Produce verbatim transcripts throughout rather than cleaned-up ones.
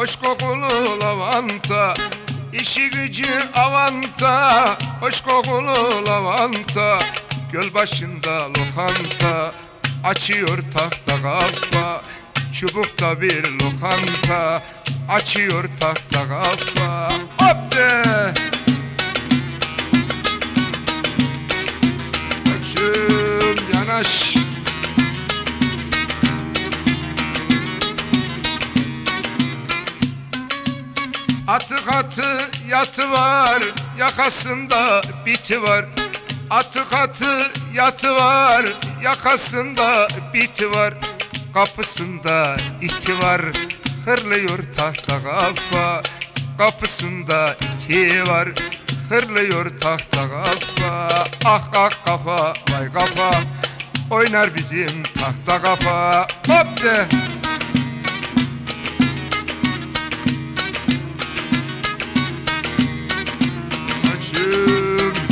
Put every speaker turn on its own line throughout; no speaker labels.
hoş kokulu lavanta. İşi gücü avanta, hoş kokulu lavanta. Göl başında lokanta, açıyor tahta kafa. Çubukta bir lokanta, açıyor tahta kafa. Hop de! Açım yanaş. Atık atı yatı var, yakasında biti var. Atık atı yatı var, yakasında biti var. Kapısında iti var, hırlıyor tahta kafa. Kapısında iti var, hırlıyor tahta kafa. Ah ah kafa, vay kafa, oynar bizim tahta kafa. Hop de! Açım.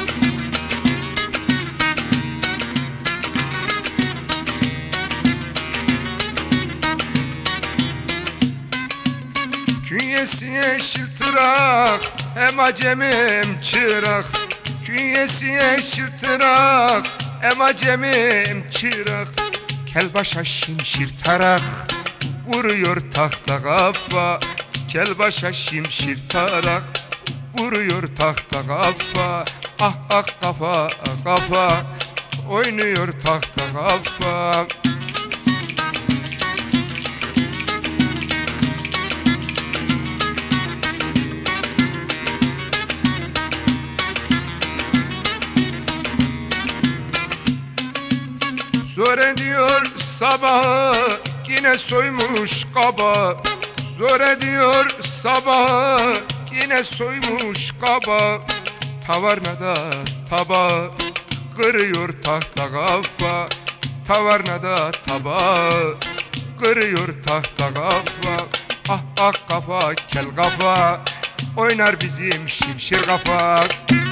Künyesi yeşil tırak, hem acem hem çırak. Künyesi yeşil tırak, hem acem hem çırak. Kelbaşa şimşir tarak, vuruyor tahta kafa. Kelbaşa şimşir tarak, vuruyor tahta kafa. Ah ah kafa kafa, oynuyor tahta kafa. Zor ediyor sabahı, yine soymuş kaba. Zor ediyor sabahı, yine soymuş kaba. Tavarnada taba, kırıyor tahta kafa. Tavarnada taba, kırıyor tahta kafa. Ah ah kafa, kel kafa, oynar bizim şimşir kafa.